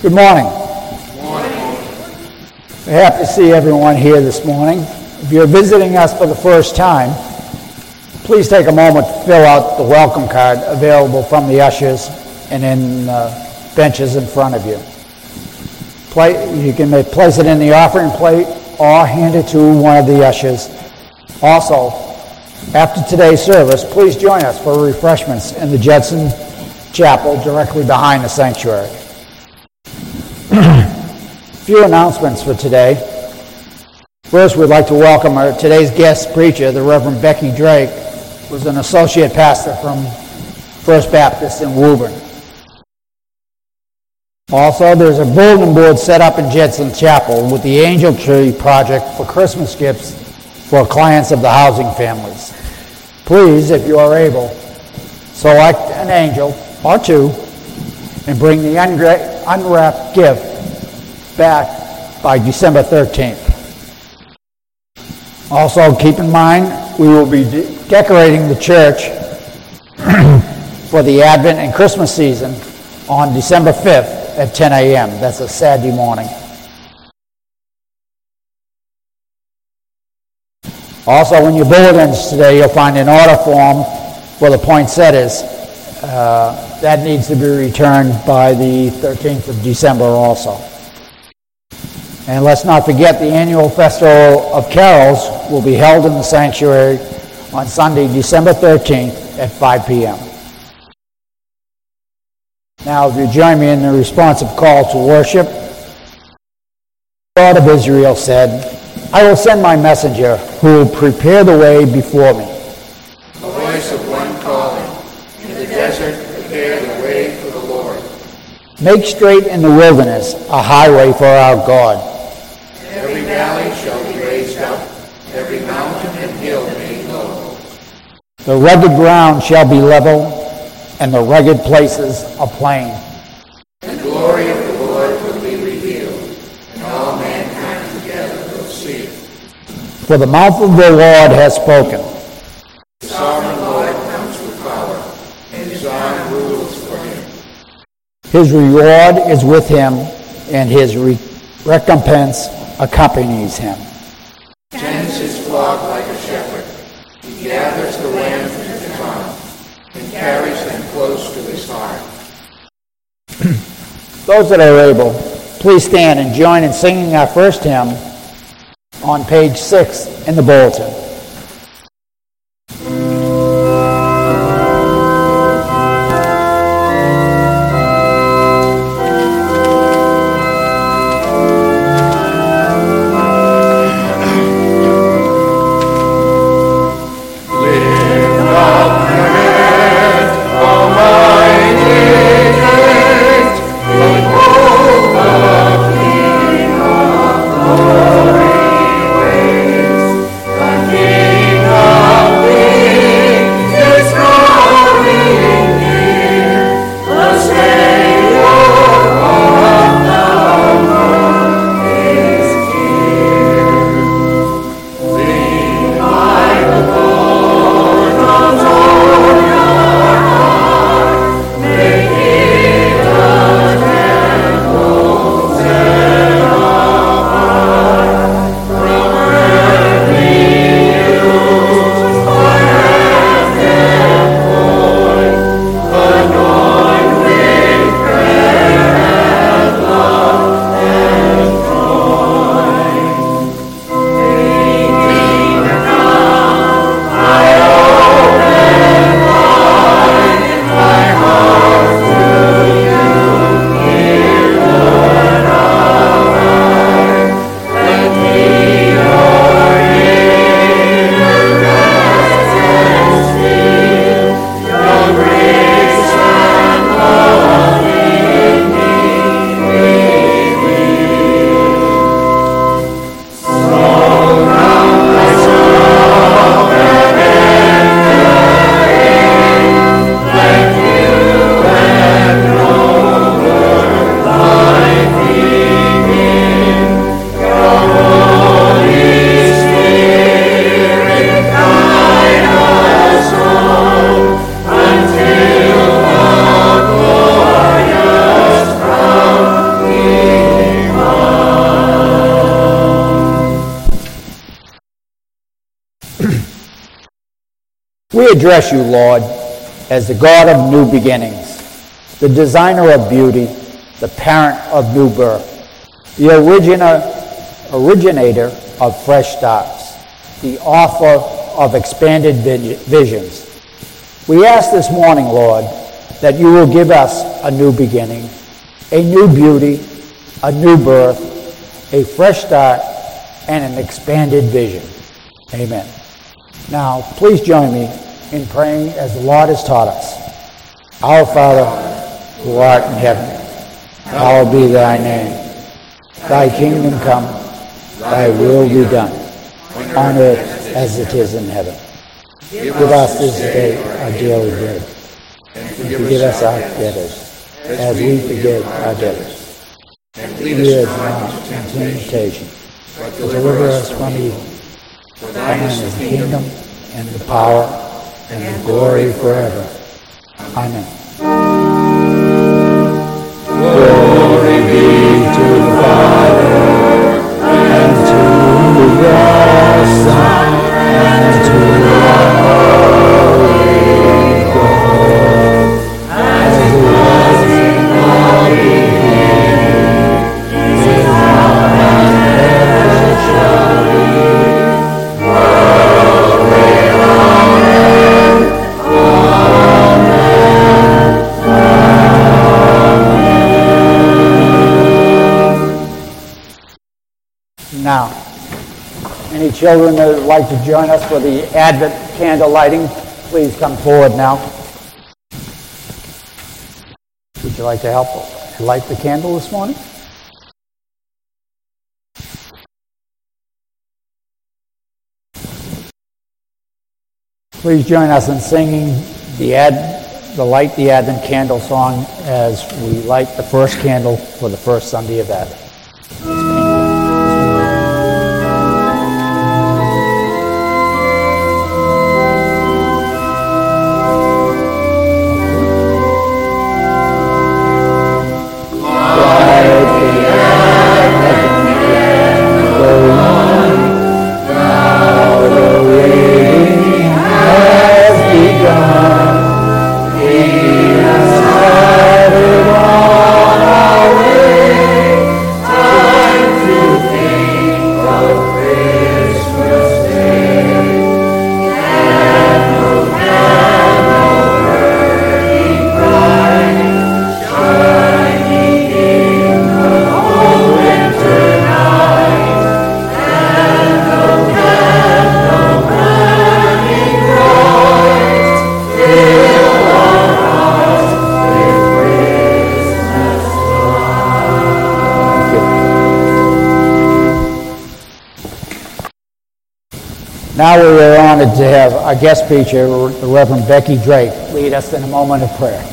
Good morning. We're happy to see everyone here this morning. If you're visiting us for the first time, please take a moment to fill out the welcome card available from the ushers and in benches in front of you. You can place it in the offering plate or hand it to one of the ushers. Also, after today's service, please join us for refreshments in the Judson Chapel directly behind the sanctuary. A few announcements for today. First, we'd like to welcome today's guest preacher, the Reverend Becky Drake, who's an associate pastor from First Baptist in Woburn. Also, there's a bulletin board set up in Judson Chapel with the Angel Tree Project for Christmas gifts for clients of the housing families. Please, if you are able, select an angel or two and bring the unwrapped gift back by December 13th. Also, keep in mind, we will be decorating the church for the Advent and Christmas season on December 5th at 10 a.m. That's a Saturday morning. Also, in your bulletins today, you'll find an order form for the poinsettias. That needs to be returned by the 13th of December also. And let's not forget the annual Festival of Carols will be held in the sanctuary on Sunday, December 13th at 5 p.m. Now, if you join me in the responsive call to worship, the God of Israel said, I will send my messenger who will prepare the way before me. The voice of one calling, in the desert prepare the way for the Lord. Make straight in the wilderness a highway for our God. Every valley shall be raised up, every mountain and hill made low. The rugged ground shall be level, and the rugged places a plain. The glory of the Lord will be revealed, and all mankind together will see it. For the mouth of the Lord has spoken. The sovereign Lord comes with power, and his arm rules for him. His reward is with him, and his recompense accompanies him. Tends his flock like a shepherd. He gathers the lambs in his arm, and carries them close to his heart. Those that are able, please stand and join in singing our first hymn on page 6 in the bulletin. Again. address you, Lord, as the God of new beginnings, the designer of beauty, the parent of new birth, the originator of fresh starts, the author of expanded visions. We ask this morning, Lord, that you will give us a new beginning, a new beauty, a new birth, a fresh start, and an expanded vision. Amen. Now, please join me in praying as the Lord has taught us. Our Father, who art in heaven, hallowed be thy name. Thy kingdom come, thy will be done, on earth as it is in heaven. Give us this day our daily bread, and forgive us our debtors, as we forgive our debtors. And lead us not into temptation, but deliver us from evil. For thine is the kingdom, and the power, and the glory forever. Amen. Glory be to the Father, and to the Son, and to the Holy Ghost, as it was in all beginning, is now, and ever shall be, world without end. Amen. Now, any children that would like to join us for the Advent candle lighting, please come forward now. Would you like to help light the candle this morning? Please join us in singing the Light the Advent Candle song as we light the first candle for the first Sunday of Advent. Now we are honored to have our guest preacher, the Reverend Becky Drake, lead us in a moment of prayer.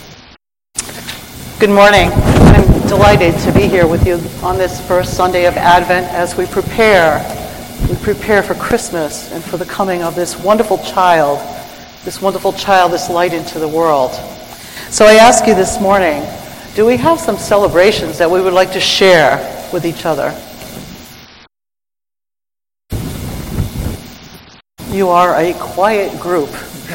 Good morning. I'm delighted to be here with you on this first Sunday of Advent as we prepare for Christmas and for the coming of this wonderful child, this light into the world. So I ask you this morning, do we have some celebrations that we would like to share with each other? You are a quiet group.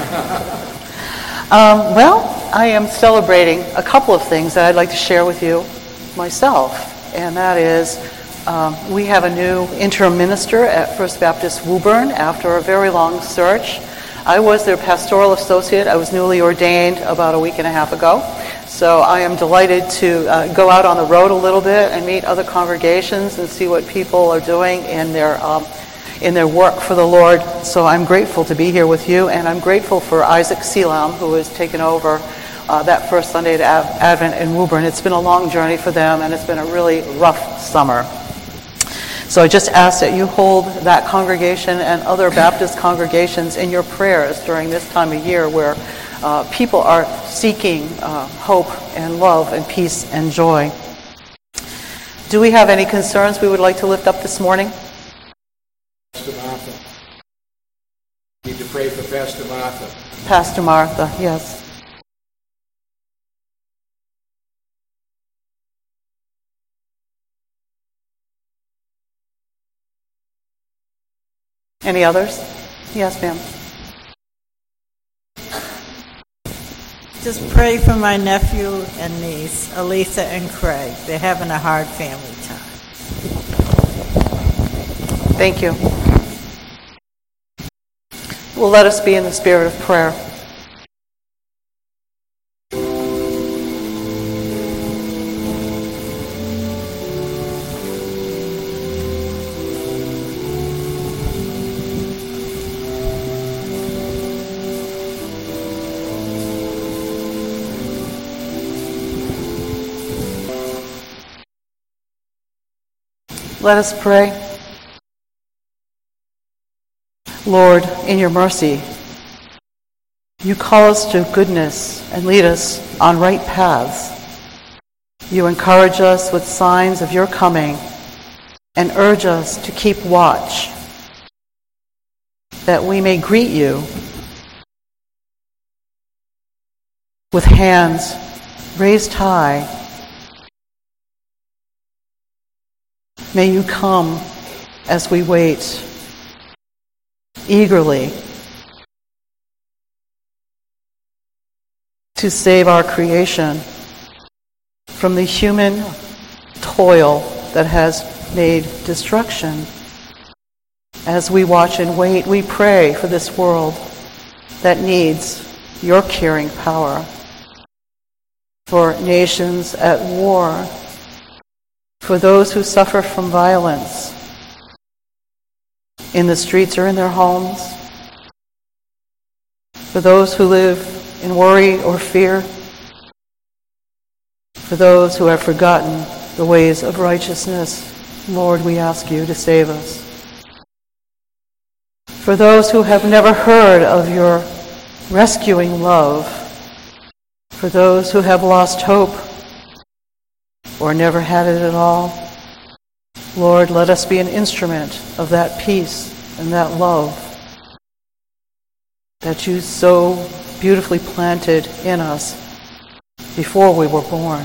Well, I am celebrating a couple of things that I'd like to share with you myself, and that is we have a new interim minister at First Baptist Woburn after a very long search. I was their pastoral associate. I was newly ordained about a week and a half ago. So I am delighted to go out on the road a little bit and meet other congregations and see what people are doing in their work for the Lord. So I'm grateful to be here with you, and I'm grateful for Isaac Selam, who has taken over that first Sunday at Advent in Woburn. It's been a long journey for them, and it's been a really rough summer. So I just ask that you hold that congregation and other Baptist congregations in your prayers during this time of year where people are seeking hope and love and peace and joy. Do we have any concerns we would like to lift up this morning? Pastor Martha. Need to pray for Pastor Martha. Pastor Martha, yes. Any others? Yes, ma'am. Just pray for my nephew and niece, Alisa and Craig. They're having a hard family time. Thank you. Well, let us be in the spirit of prayer. Let us pray. Lord, in your mercy, you call us to goodness and lead us on right paths. You encourage us with signs of your coming and urge us to keep watch, that we may greet you with hands raised high. May you come as we wait eagerly to save our creation from the human toil that has made destruction. As we watch and wait, we pray for this world that needs your curing power, for nations at war, for those who suffer from violence in the streets or in their homes, for those who live in worry or fear, for those who have forgotten the ways of righteousness. Lord, we ask you to save us. For those who have never heard of your rescuing love, for those who have lost hope or never had it at all, Lord, let us be an instrument of that peace and that love that you so beautifully planted in us before we were born.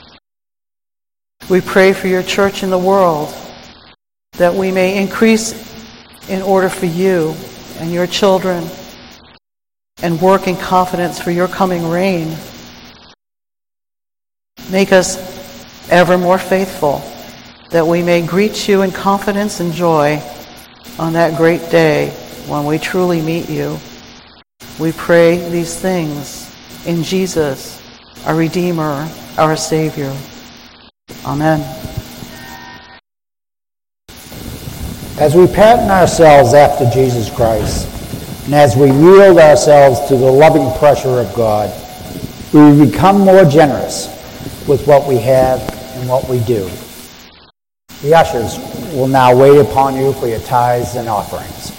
We pray for your church in the world, that we may increase in order for you and your children and work in confidence for your coming reign. Make us ever more faithful, that we may greet you in confidence and joy on that great day when we truly meet you. We pray these things in Jesus, our Redeemer, our Savior. Amen. As we pattern ourselves after Jesus Christ, and as we yield ourselves to the loving pressure of God, we become more generous with what we have and what we do. The ushers will now wait upon you for your tithes and offerings.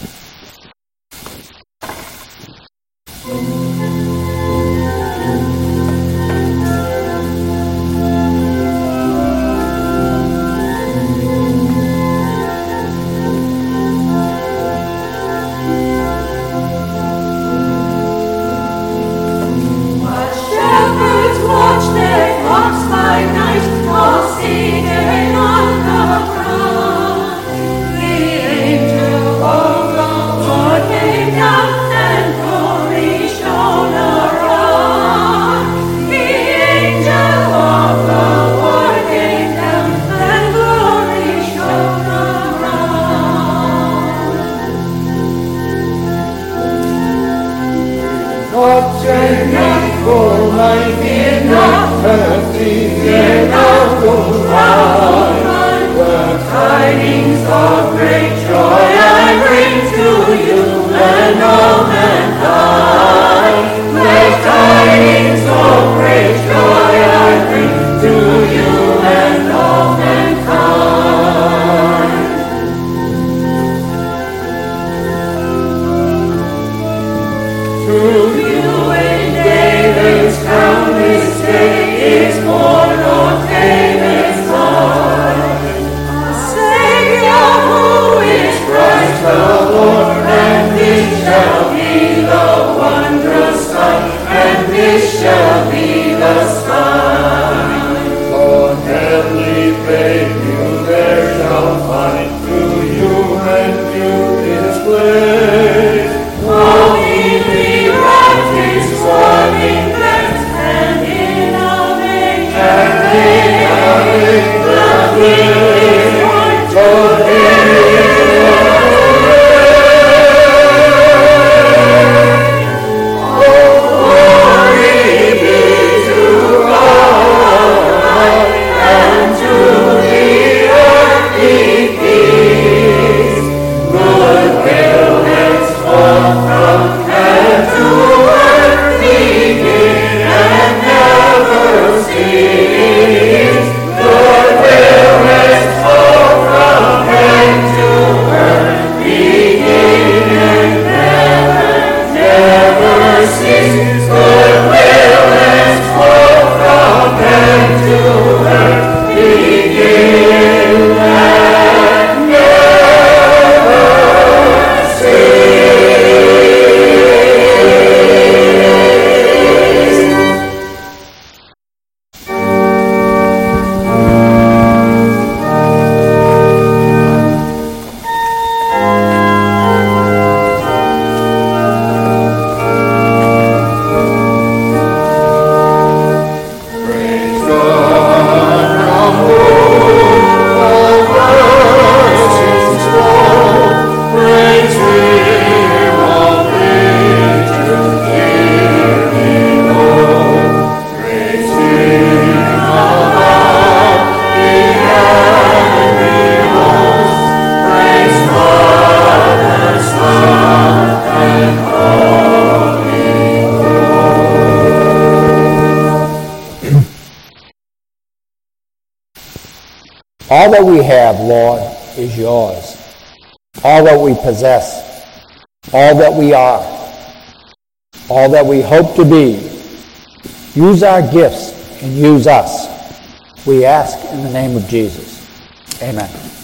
Holy, we rise, swarming, blessed. All that we have, Lord, is yours. All that we possess, all that we are, all that we hope to be. Use our gifts and use us. We ask in the name of Jesus. Amen.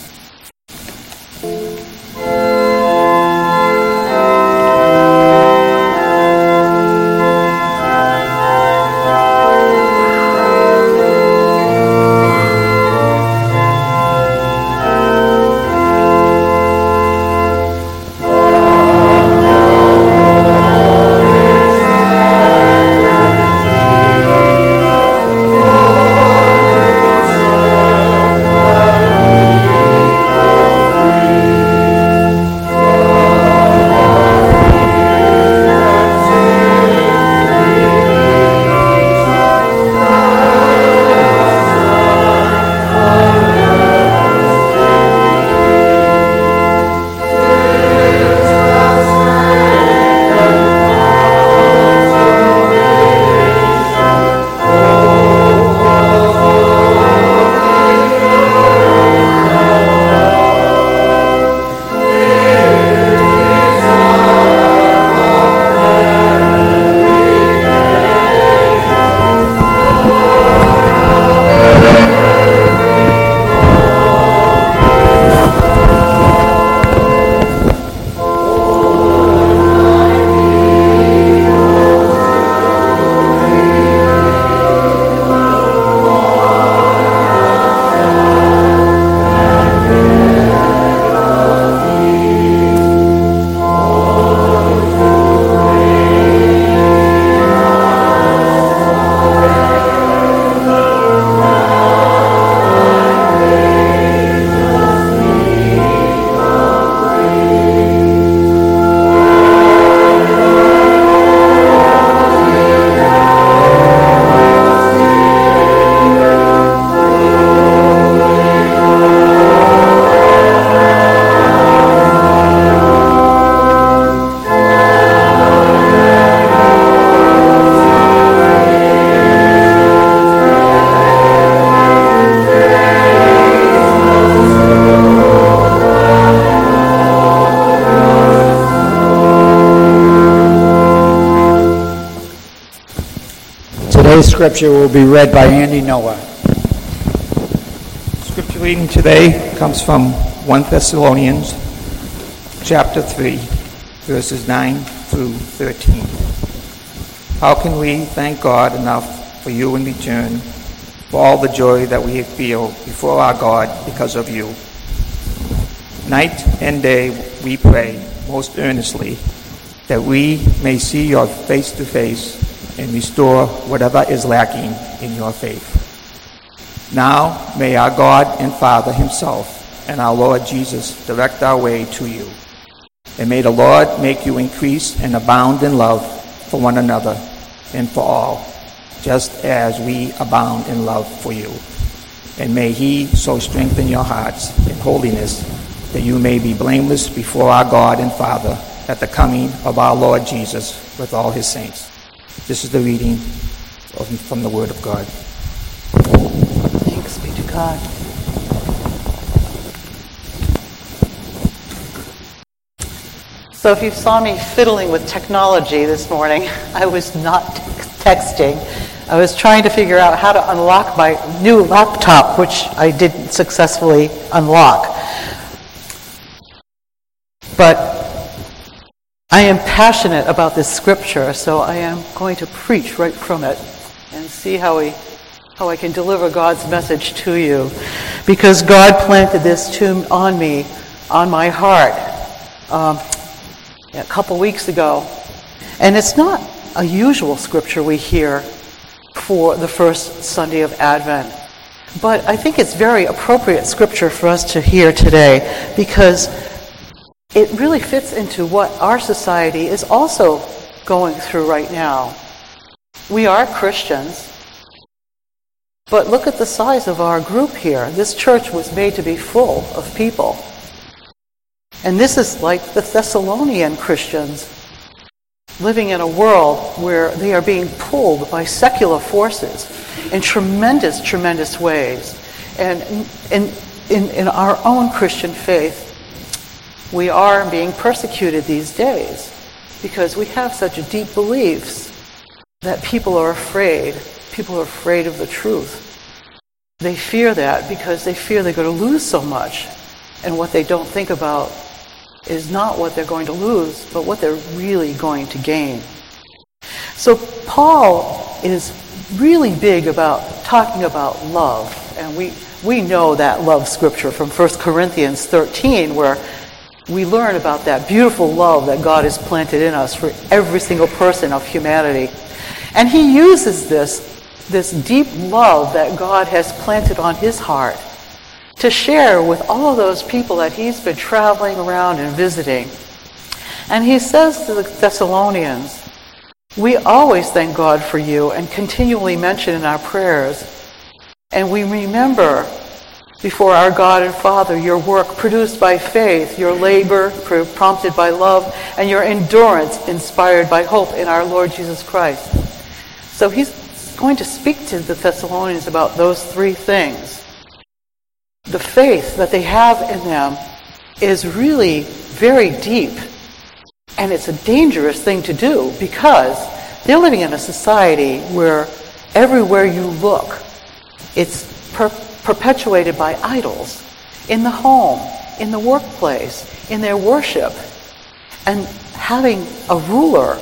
Today's scripture will be read by Andy Noah. Scripture reading today comes from 1 Thessalonians chapter 3, verses 9 through 13. How can we thank God enough for you in return for all the joy that we feel before our God because of you? Night and day we pray most earnestly that we may see your face to face and restore whatever is lacking in your faith. Now may our God and Father himself and our Lord Jesus direct our way to you. And may the Lord make you increase and abound in love for one another and for all, just as we abound in love for you. And may he so strengthen your hearts in holiness that you may be blameless before our God and Father at the coming of our Lord Jesus with all his saints. This is the reading from the Word of God. Thanks be to God. So if you saw me fiddling with technology this morning, I was not texting. I was trying to figure out how to unlock my new laptop, which I didn't successfully unlock. But I am passionate about this scripture, so I am going to preach right from it and see how I can deliver God's message to you. Because God planted this on my heart a couple weeks ago. And it's not a usual scripture we hear for the first Sunday of Advent. But I think it's very appropriate scripture for us to hear today because it really fits into what our society is also going through right now. We are Christians, but look at the size of our group here. This church was made to be full of people. And this is like the Thessalonian Christians living in a world where they are being pulled by secular forces in tremendous, tremendous ways. And in our own Christian faith, we are being persecuted these days because we have such deep beliefs that people are afraid. People are afraid of the truth. They fear that because they fear they're going to lose so much. And what they don't think about is not what they're going to lose, but what they're really going to gain. So Paul is really big about talking about love. And we know that love scripture from 1 Corinthians 13, where we learn about that beautiful love that God has planted in us for every single person of humanity. And he uses this deep love that God has planted on his heart to share with all of those people that he's been traveling around and visiting. And he says to the Thessalonians, we always thank God for you and continually mention in our prayers. And we remember before our God and Father your work produced by faith, your labor prompted by love, and your endurance inspired by hope in our Lord Jesus Christ. So he's going to speak to the Thessalonians about those three things. The faith that they have in them is really very deep. And it's a dangerous thing to do because they're living in a society where everywhere you look, it's perpetuated by idols. In the home, in the workplace, in their worship. And having a ruler,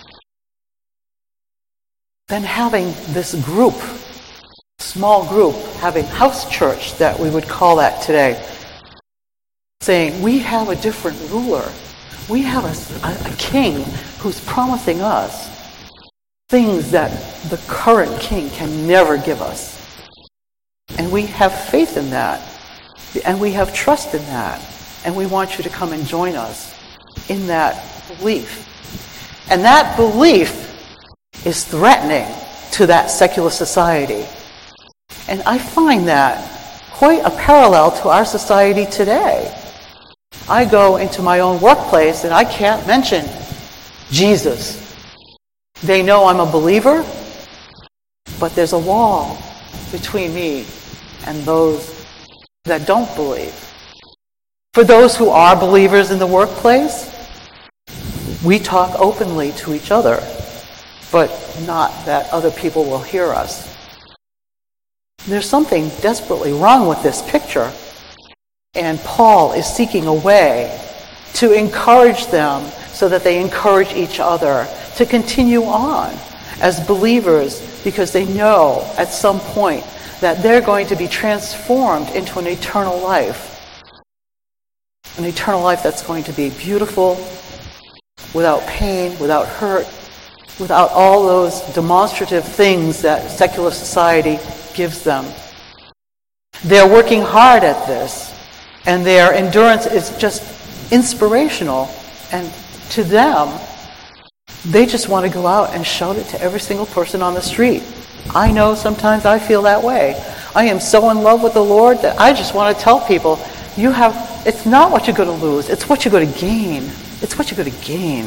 then having this group, small group, having house church that we would call that today, saying, we have a different ruler. We have a king who's promising us things that the current king can never give us. And we have faith in that. And we have trust in that. And we want you to come and join us in that belief. And that belief is threatening to that secular society. And I find that quite a parallel to our society today. I go into my own workplace and I can't mention Jesus. They know I'm a believer, but there's a wall between me and those that don't believe. For those who are believers in the workplace, we talk openly to each other, but not that other people will hear us. There's something desperately wrong with this picture. And Paul is seeking a way to encourage them so that they encourage each other to continue on as believers because they know at some point that they're going to be transformed into an eternal life. An eternal life that's going to be beautiful, without pain, without hurt, without all those demonstrative things that secular society gives them. They're working hard at this. And their endurance is just inspirational. And to them, they just want to go out and shout it to every single person on the street. I know sometimes I feel that way. I am so in love with the Lord that I just want to tell people, it's not what you're going to lose, it's what you're going to gain. It's what you're going to gain.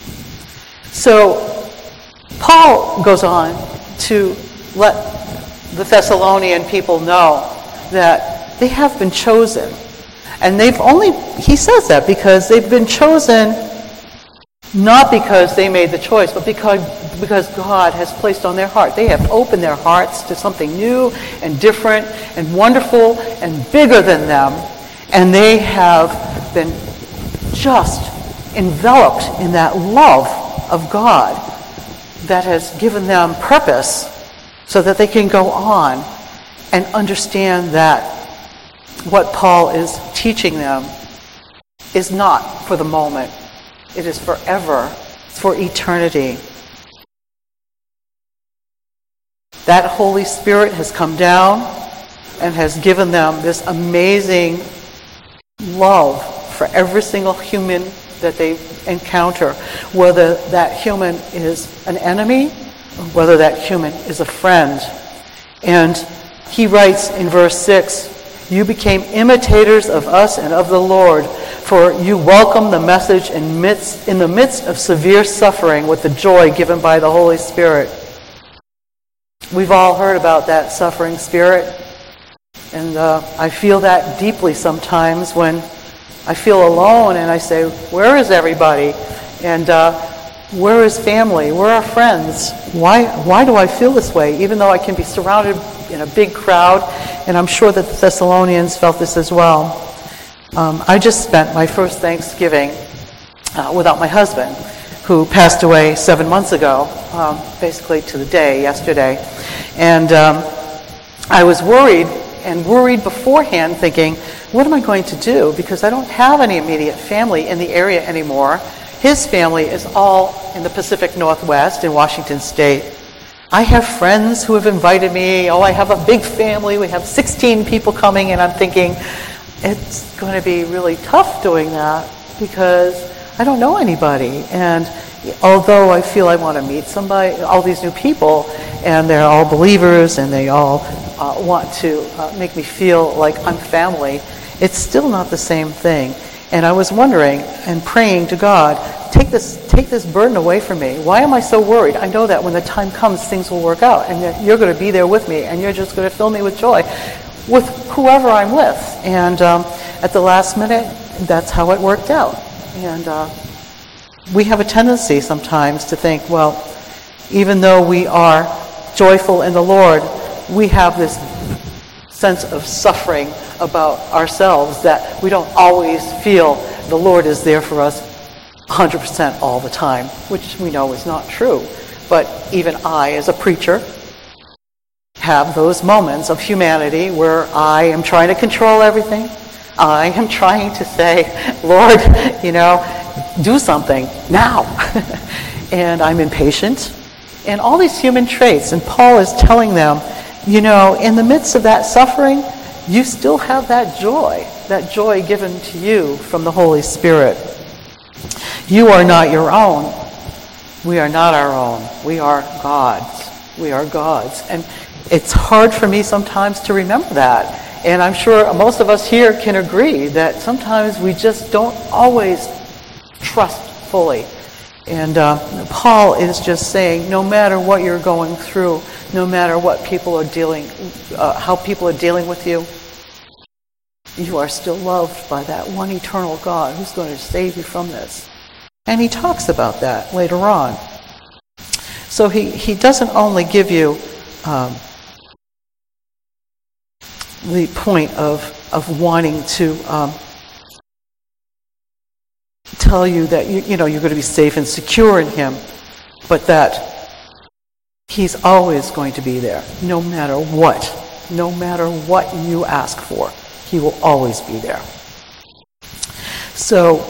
So, Paul goes on to let the Thessalonian people know that they have been chosen. And he says that because they've been chosen not because they made the choice, but because God has placed on their heart. They have opened their hearts to something new and different and wonderful and bigger than them. And they have been just enveloped in that love of God that has given them purpose so that they can go on and understand that what Paul is teaching them is not for the moment. It is forever. It's for eternity. That Holy Spirit has come down and has given them this amazing love for every single human that they encounter, whether that human is an enemy or whether that human is a friend. And he writes in verse 6, you became imitators of us and of the Lord, for you welcomed the message in the midst of severe suffering with the joy given by the Holy Spirit. We've all heard about that suffering spirit. And I feel that deeply sometimes when I feel alone and I say, where is everybody? And where is family? Where are friends? Why do I feel this way? Even though I can be surrounded in a big crowd, and I'm sure that the Thessalonians felt this as well. I just spent my first Thanksgiving without my husband, who passed away 7 months ago, basically to the day, yesterday. And I was worried beforehand, thinking, what am I going to do? Because I don't have any immediate family in the area anymore. His family is all in the Pacific Northwest in Washington State. I have friends who have invited me. I have a big family. We have 16 people coming, and I'm thinking, it's going to be really tough doing that because I don't know anybody. And although I feel I want to meet somebody, all these new people, and they're all believers, and they all want to make me feel like I'm family, it's still not the same thing. And I was wondering and praying to God, take this burden away from me. Why am I so worried? I know that when the time comes, things will work out, and that you're going to be there with me, and you're just going to fill me with joy with whoever I'm with. And at the last minute, that's how it worked out. And we have a tendency sometimes to think, well, even though we are joyful in the Lord, we have this sense of suffering about ourselves that we don't always feel the Lord is there for us 100% all the time, which we know is not true. But even I, as a preacher, have those moments of humanity where I am trying to control everything. I am trying to say, Lord, do something now. And I'm impatient. And all these human traits. And Paul is telling them, in the midst of that suffering, you still have that joy given to you from the Holy Spirit. You are not your own. We are not our own. We are God's. We are God's. And it's hard for me sometimes to remember that. And I'm sure most of us here can agree that sometimes we just don't always trust fully. And Paul is just saying, no matter what you're going through, no matter what people are how people are dealing with you, you are still loved by that one eternal God who's going to save you from this. And he talks about that later on. So he doesn't only give you the point of wanting to tell you that you're going to be safe and secure in him, but that he's always going to be there, no matter what you ask for. He will always be there. So,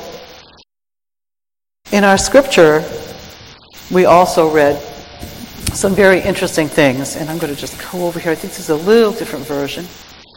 in our scripture, we also read some very interesting things, and I'm going to just go over here. I think this is a little different version.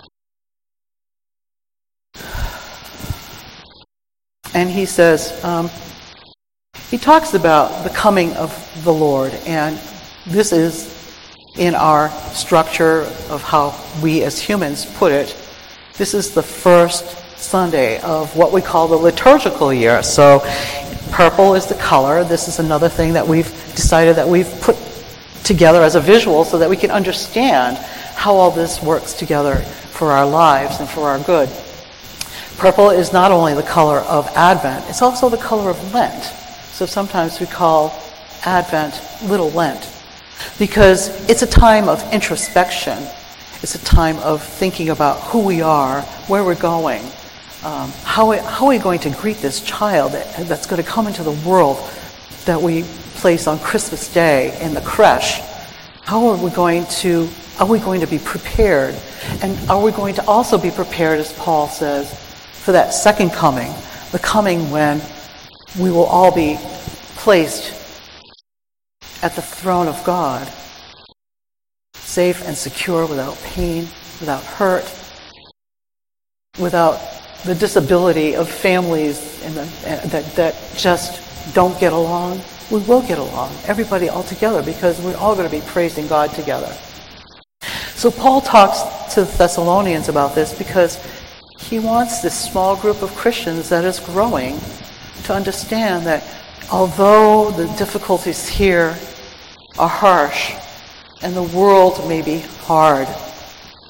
And he says, he talks about the coming of the Lord, and this is in our structure of how we as humans put it. This is the first Sunday of what we call the liturgical year. So purple is the color. This is another thing that we've decided that we've put together as a visual so that we can understand how all this works together for our lives and for our good. Purple is not only the color of Advent, it's also the color of Lent. So sometimes we call Advent Little Lent because it's a time of introspection. It's a time of thinking about who we are, where we're going, how are we going to greet this child that's going to come into the world that we place on Christmas Day in the creche. How are we going to be prepared? And are we going to also be prepared, as Paul says, for that second coming, the coming when we will all be placed at the throne of God, safe and secure, without pain, without hurt, without the disability of families that just don't get along. We will get along, everybody all together, because we're all going to be praising God together. So Paul talks to the Thessalonians about this because he wants this small group of Christians that is growing to understand that although the difficulties here are harsh and the world may be hard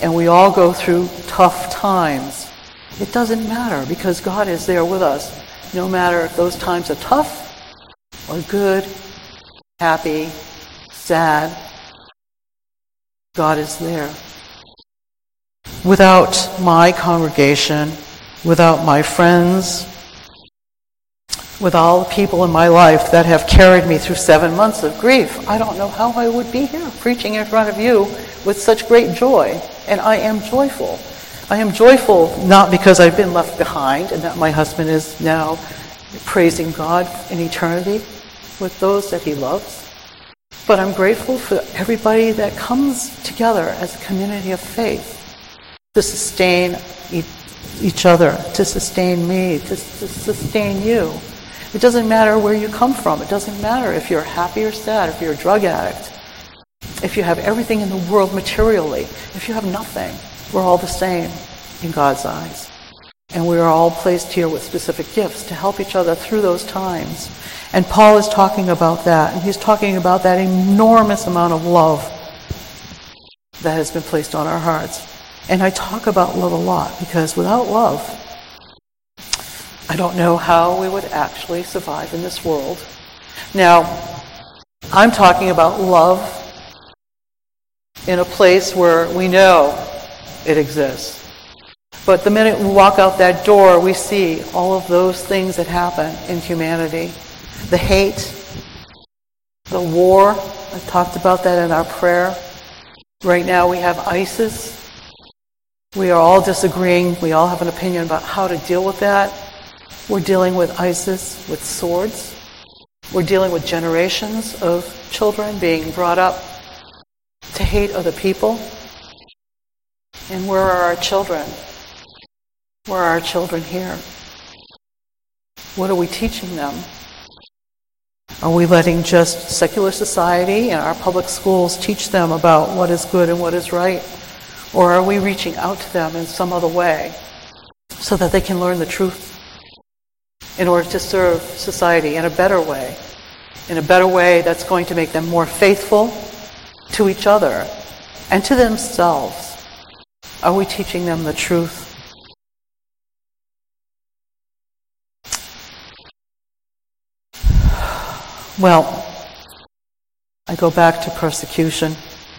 and we all go through tough times. It doesn't matter because God is there with us. No matter if those times are tough or good, happy, sad, God is there. Without my congregation, without my friends, with all the people in my life that have carried me through 7 months of grief, I don't know how I would be here preaching in front of you with such great joy. And I am joyful. I am joyful not because I've been left behind and that my husband is now praising God in eternity with those that he loves, but I'm grateful for everybody that comes together as a community of faith to sustain each other, to sustain me, to sustain you. It doesn't matter where you come from. It doesn't matter if you're happy or sad, if you're a drug addict, if you have everything in the world materially, if you have nothing. We're all the same in God's eyes. And we are all placed here with specific gifts to help each other through those times. And Paul is talking about that. And he's talking about that enormous amount of love that has been placed on our hearts. And I talk about love a lot because without love, I don't know how we would actually survive in this world. Now, I'm talking about love in a place where we know it exists. But the minute we walk out that door, we see all of those things that happen in humanity. The hate, the war, I talked about that in our prayer. Right now we have ISIS. We are all disagreeing. We all have an opinion about how to deal with that. We're dealing with ISIS with swords. We're dealing with generations of children being brought up to hate other people. And where are our children? Where are our children here? What are we teaching them? Are we letting just secular society and our public schools teach them about what is good and what is right? Or are we reaching out to them in some other way so that they can learn the truth in order to serve society in a better way that's going to make them more faithful to each other and to themselves? Are we teaching them the truth? Well, I go back to persecution.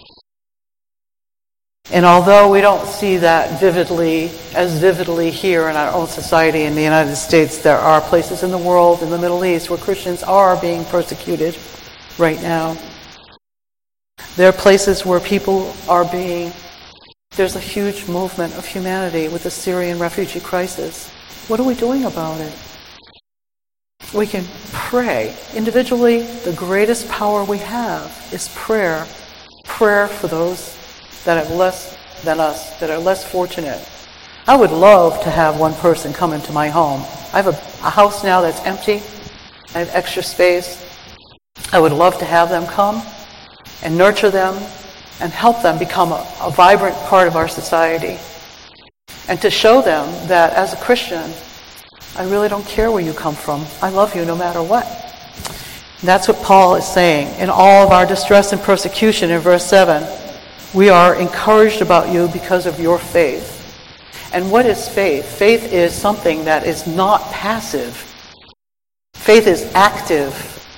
And although we don't see that as vividly here in our own society in the United States, there are places in the world, in the Middle East, where Christians are being persecuted right now. There are places where people are there's a huge movement of humanity with the Syrian refugee crisis. What are we doing about it? We can pray. Individually, the greatest power we have is prayer. Prayer for those that have less than us, that are less fortunate. I would love to have one person come into my home. I have a house now that's empty. I have extra space. I would love to have them come and nurture them and help them become a vibrant part of our society. And to show them that as a Christian, I really don't care where you come from. I love you no matter what. And that's what Paul is saying. In all of our distress and persecution in verse 7, we are encouraged about you because of your faith. And what is faith? Faith is something that is not passive. Faith is active.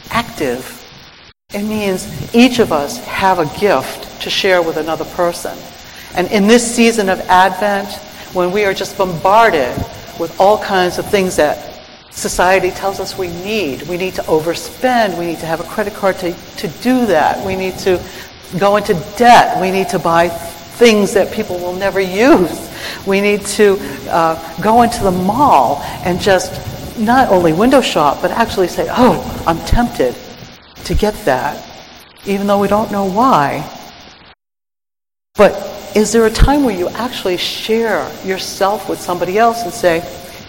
It means each of us have a gift to share with another person. And in this season of Advent, when we are just bombarded with all kinds of things that society tells us we need to overspend, we need to have a credit card to do that, we need to go into debt, we need to buy things that people will never use, we need to go into the mall and just not only window shop, but actually say, oh, I'm tempted to get that, even though we don't know why. But is there a time where you actually share yourself with somebody else and say,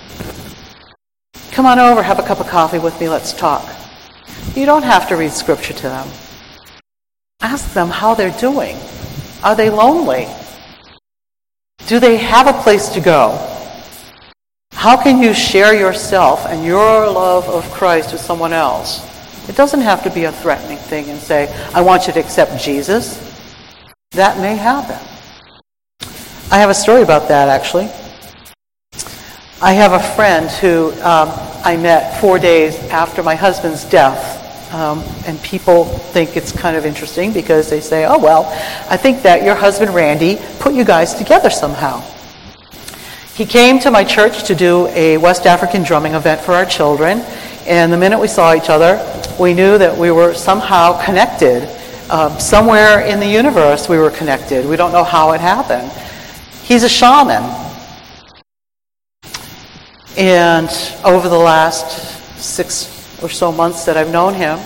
come on over, have a cup of coffee with me, let's talk? You don't have to read scripture to them. Ask them how they're doing. Are they lonely? Do they have a place to go? How can you share yourself and your love of Christ with someone else? It doesn't have to be a threatening thing and say, I want you to accept Jesus. That may happen. I have a story about that, actually. I have a friend who I met 4 days after my husband's death. And people think it's kind of interesting because they say, oh, well, I think that your husband, Randy, put you guys together somehow. He came to my church to do a West African drumming event for our children. And the minute we saw each other, we knew that we were somehow connected. Somewhere in the universe we were connected. We don't know how it happened. He's a shaman. And over the last 6 or so months that I've known him,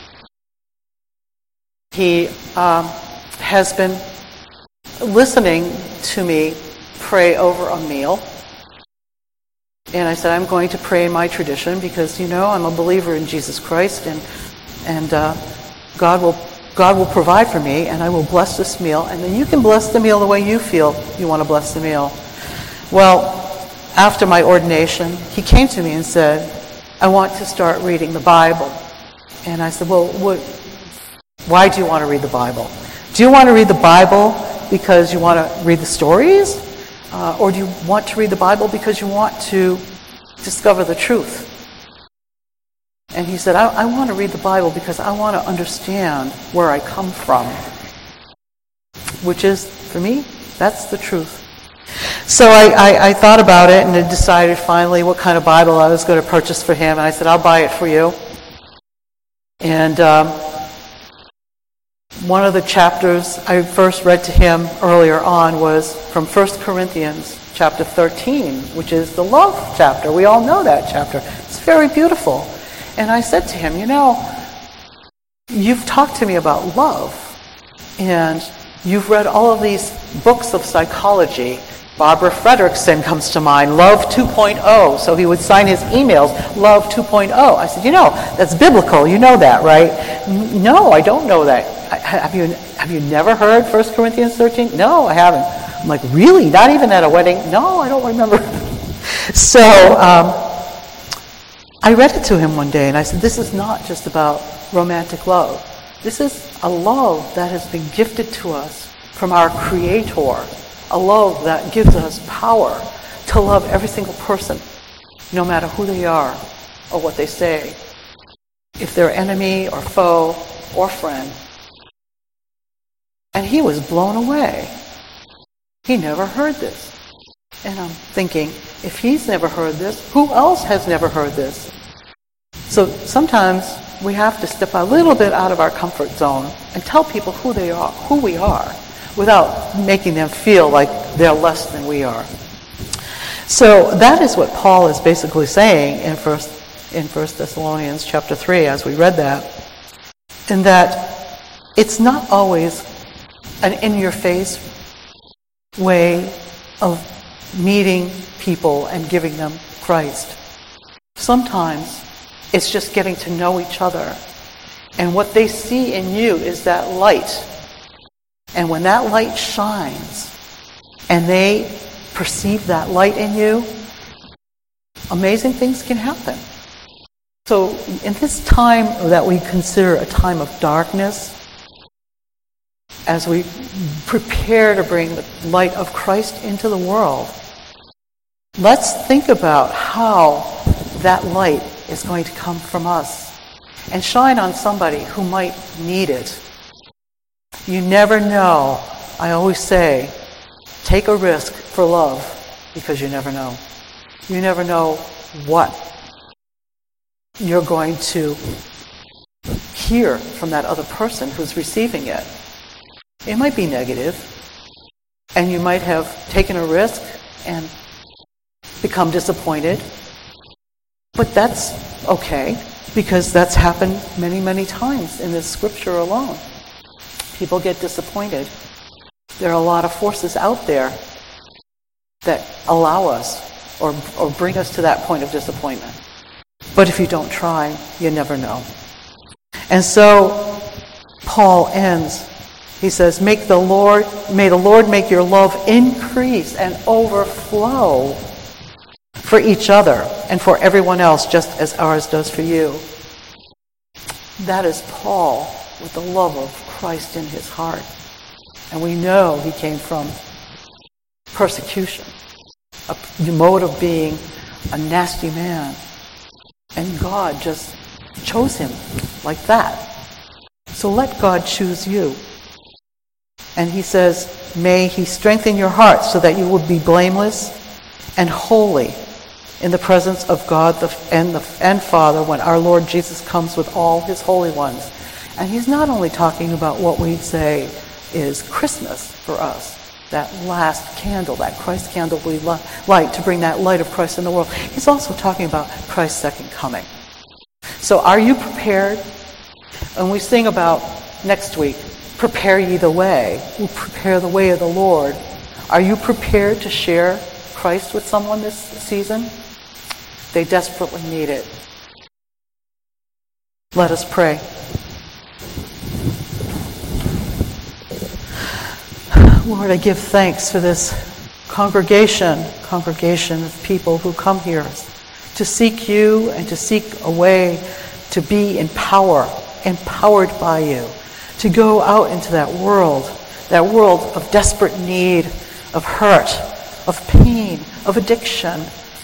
he has been listening to me pray over a meal. And I said, I'm going to pray my tradition because, I'm a believer in Jesus Christ and God will provide for me, and I will bless this meal, and then you can bless the meal the way you feel you want to bless the meal. Well, after my ordination, he came to me and said, I want to start reading the Bible. And I said, well, why do you want to read the Bible? Do you want to read the Bible because you want to read the stories? Or do you want to read the Bible because you want to discover the truth? And he said, I want to read the Bible because I want to understand where I come from. Which is, for me, that's the truth. So I thought about it and I decided finally what kind of Bible I was going to purchase for him. And I said, I'll buy it for you. And one of the chapters I first read to him earlier on was from 1 Corinthians chapter 13, which is the love chapter. We all know that chapter. It's very beautiful. And I said to him, you've talked to me about love. And you've read all of these books of psychology. Barbara Fredrickson comes to mind, Love 2.0. So he would sign his emails, Love 2.0. I said, that's biblical. You know that, right? No, I don't know that. Have you never heard 1 Corinthians 13? No, I haven't. I'm like, really? Not even at a wedding? No, I don't remember. So I read it to him one day, and I said, this is not just about romantic love. This is a love that has been gifted to us from our Creator. A love that gives us power to love every single person, no matter who they are or what they say, if they're enemy or foe or friend. And he was blown away. He never heard this. And I'm thinking, if he's never heard this, who else has never heard this? So sometimes we have to step a little bit out of our comfort zone and tell people who they are, who we are, without making them feel like they're less than we are. So that is what Paul is basically saying in 1 Thessalonians chapter 3, as we read that, in that it's not always an in-your-face way of meeting people and giving them Christ. Sometimes it's just getting to know each other. And what they see in you is that light. And when that light shines and they perceive that light in you, amazing things can happen. So in this time that we consider a time of darkness, as we prepare to bring the light of Christ into the world, let's think about how that light is going to come from us and shine on somebody who might need it. You never know. I always say, take a risk for love, because you never know. You never know what you're going to hear from that other person who's receiving it. It might be negative, and you might have taken a risk and become disappointed. But that's okay, because that's happened many, many times in this scripture alone. People get disappointed. There are a lot of forces out there that allow us or bring us to that point of disappointment. But if you don't try, you never know. And so Paul ends. He says, may the Lord make your love increase and overflow for each other and for everyone else, just as ours does for you. That is Paul with the love of Christ in his heart. And we know he came from persecution, a mode of being a nasty man. And God just chose him like that. So let God choose you. And he says, may he strengthen your heart so that you would be blameless and holy in the presence of God and Father when our Lord Jesus comes with all his holy ones. And he's not only talking about what we say is Christmas for us, that last candle, that Christ candle we light to bring that light of Christ in the world. He's also talking about Christ's second coming. So are you prepared? And we sing about next week, prepare ye the way. We prepare the way of the Lord. Are you prepared to share Christ with someone this season? They desperately need it. Let us pray. Lord, I give thanks for this congregation of people who come here to seek you and to seek a way to be empowered by you, to go out into that world of desperate need, of hurt, of pain, of addiction,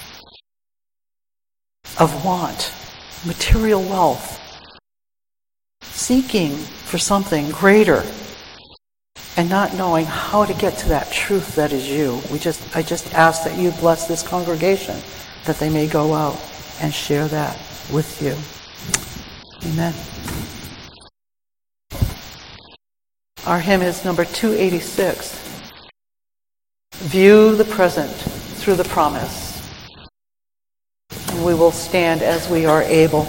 of want, material wealth, seeking for something greater and not knowing how to get to that truth that is you. I just ask that you bless this congregation, that they may go out and share that with you. Amen. Our hymn is number 286. View the present through the promise. And we will stand as we are able.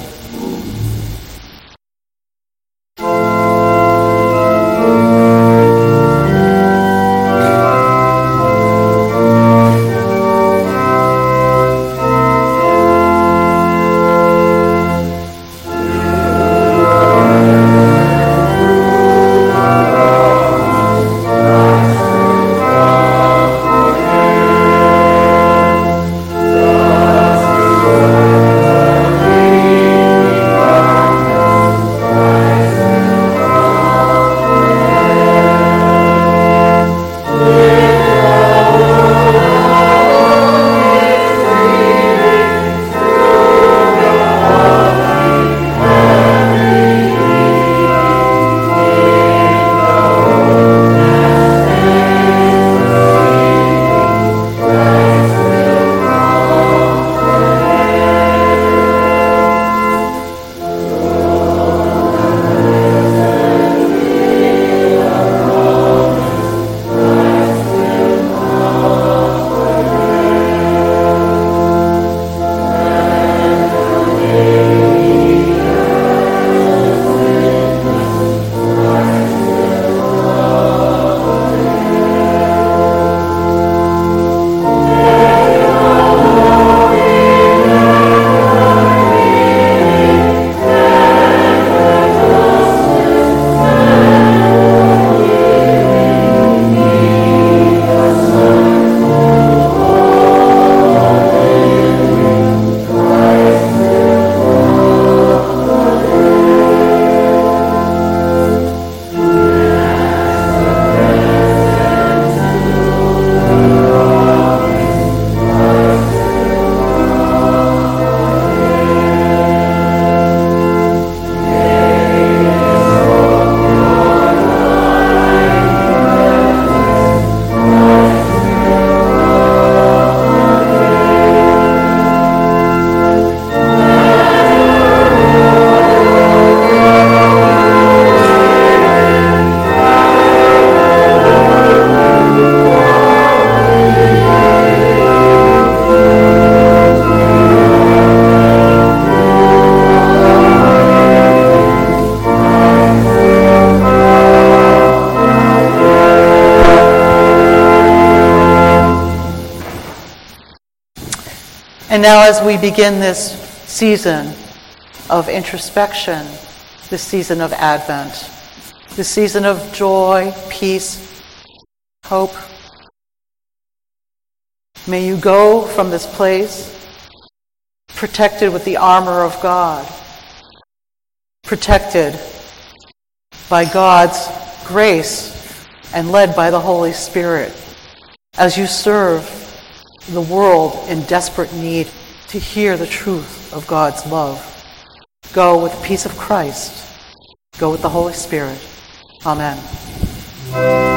And now as we begin this season of introspection, this season of Advent, this season of joy, peace, hope, may you go from this place protected with the armor of God, protected by God's grace and led by the Holy Spirit. as you serve the world in desperate need to hear the truth of God's love. Go with the peace of Christ. Go with the Holy Spirit. Amen.